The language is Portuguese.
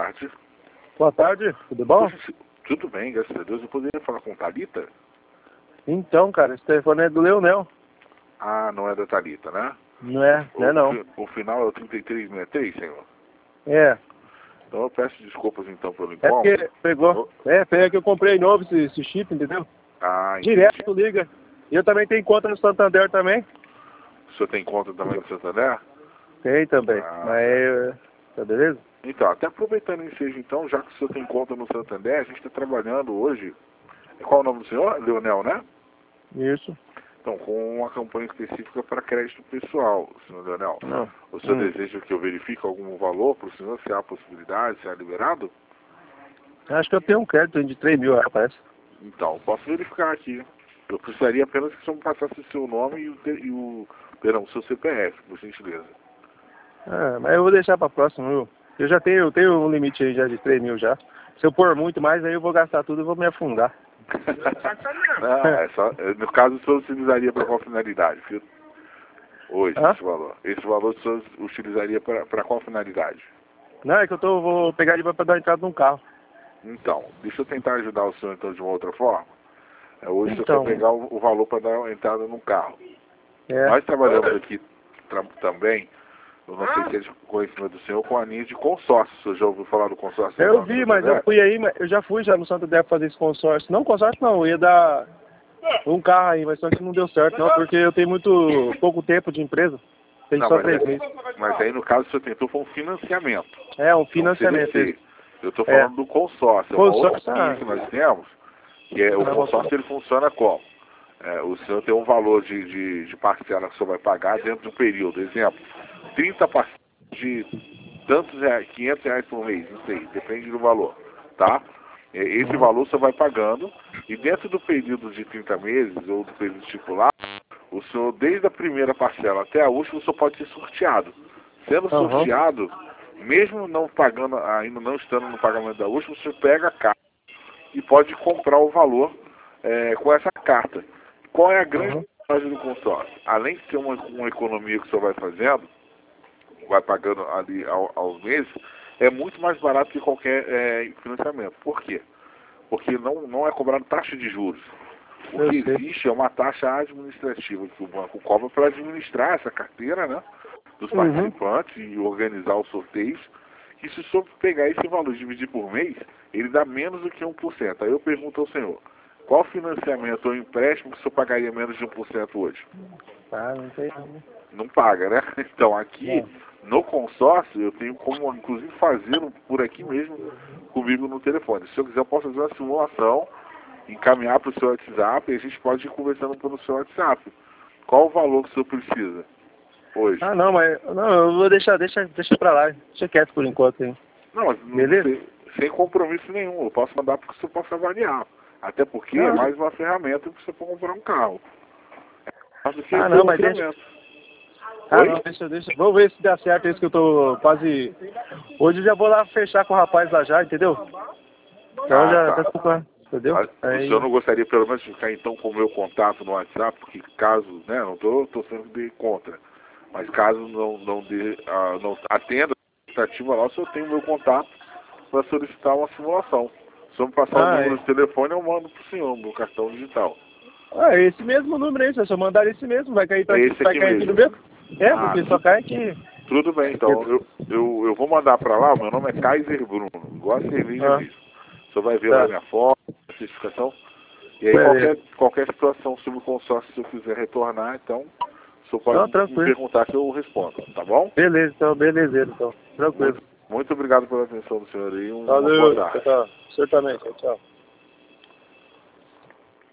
tarde. Boa tarde, tudo bom? Tudo bem, graças a Deus. Eu poderia falar com Thalita? Então, cara, esse telefone é do Leonel. Ah, não é da Thalita, né? Não é, não. O final é o 3363, senhor. É. Então eu peço desculpas então pelo É incômodo. porque pegou. É que eu comprei novo esse chip, entendeu? Ah, entendi. Direto liga. E eu também tenho conta no Santander também. O senhor tem conta também no Santander? Tem também. Ah, Mas tá beleza? Então, até aproveitando o ensejo então, já que o senhor tem conta no Santander, a gente está trabalhando hoje. Qual é o nome do senhor? Leonel, né? Isso. Então, com uma campanha específica para crédito pessoal, senhor Leonel. Não. O senhor deseja que eu verifique algum valor para o senhor, se há possibilidade, se há liberado? Acho que eu tenho um crédito de 3 mil, parece. Então, posso verificar aqui. Eu precisaria apenas que o senhor me passasse o seu nome o seu CPF, por gentileza. Ah, mas eu vou deixar pra próxima, viu? Eu tenho um limite aí já de 3 mil já. Se eu pôr muito mais, aí eu vou gastar tudo e vou me afundar. Não, no caso, o senhor utilizaria para qual finalidade, filho? Hoje, Hã? esse valor. Esse valor o senhor utilizaria para qual finalidade? Não, é que vou pegar ele pra dar entrada num carro. Então, deixa eu tentar ajudar o senhor então de uma outra forma. Hoje Então, você quer pegar o valor para dar uma entrada no carro. é. Nós trabalhamos aqui também, eu não sei se é de conhecimento do senhor, com a linha de consórcio. O senhor já ouviu falar do consórcio? Eu vi, mas eu fui aí, eu já fui no Santander fazer esse consórcio. Não, consórcio não, eu ia dar um carro aí, mas só que não deu certo, não, porque eu tenho pouco tempo de empresa. Tem só 3 meses. Mas aí no caso o senhor tentou foi um financiamento. É, um financiamento. Eu estou falando do consórcio. É uma outra linha que nós temos, que é o consórcio, ele funciona como? O senhor tem um valor de parcela que o senhor vai pagar dentro de um período. Exemplo, 30 parcelas de tantos reais, R$500 por mês, não sei, depende do valor, tá? Esse valor o senhor vai pagando e dentro do período de 30 meses ou do período estipulado, o senhor, desde a primeira parcela até a última, o senhor pode ser sorteado. Sendo sorteado, mesmo não pagando, ainda não estando no pagamento da última, o senhor pega a carta e pode comprar o valor com essa carta. Qual é a grande vantagem do consórcio? Além de ser uma economia que o senhor vai fazendo, vai pagando ali aos meses, é muito mais barato que qualquer financiamento. Por quê? Porque não é cobrado taxa de juros. O que existe é uma taxa administrativa que o banco cobra para administrar essa carteira, né, dos participantes e organizar os sorteios. E se o senhor pegar esse valor e dividir por mês, ele dá menos do que 1%. Aí eu pergunto ao senhor, qual financiamento ou empréstimo que o senhor pagaria menos de 1% hoje? Ah, não tem. Não paga, né? Então aqui, no consórcio, eu tenho como, inclusive, fazê-lo por aqui mesmo, comigo no telefone. Se o senhor quiser, eu posso fazer uma simulação, encaminhar para o seu WhatsApp e a gente pode ir conversando pelo seu WhatsApp. Qual o valor que o senhor precisa hoje? Ah, não, mas eu vou deixa pra lá. Deixa quieto por enquanto, hein. Não, mas beleza? Sem compromisso nenhum. Eu posso mandar para que o senhor possa avaliar. Até porque é mais uma ferramenta para você comprar um carro. Mas deixa. Deixa. Vou ver se dá certo isso que eu tô quase. Hoje eu já vou lá fechar com o rapaz lá já, entendeu? Então tá comprando, entendeu? O senhor não gostaria pelo menos de ficar então com o meu contato no WhatsApp, porque caso, né, não tô sempre contra, mas caso não atenda a expectativa lá, o senhor tem o meu contato para solicitar uma simulação. Se o senhor me passar o número de telefone, eu mando pro senhor, no cartão digital. Esse mesmo número aí, se eu mandar esse mesmo, vai cair aqui no meu? Porque só cai aqui. Tudo bem, então. Eu vou mandar para lá, meu nome é Kaiser Bruno, igual a cerveja mesmo. O senhor vai ver lá minha foto, a certificação. E aí qualquer situação sobre o consórcio, se eu quiser retornar, então, o senhor pode me perguntar que eu respondo, tá bom? Beleza, então, belezeiro, então. Tranquilo. Muito obrigado pela atenção do senhor aí. Valeu, boa tarde. tchau. Certamente, tchau.